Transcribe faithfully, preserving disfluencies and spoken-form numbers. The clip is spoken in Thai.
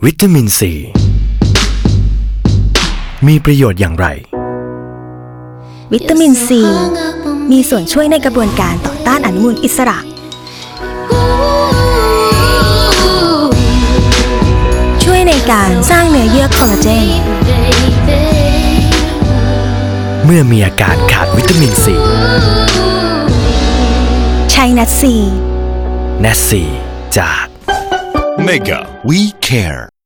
วิตามินซีมีประโยชน์อย่างไรวิตามินซีมีส่วนช่วยในกระบวนการต่อต้านอนุมูลอิสระช่วยในการสร้างเนื้อเยื่อคอลลาเจนเมื่อมีอาการขาดวิตามินซีใช้นัทซีแนสซีจาก Mega We Care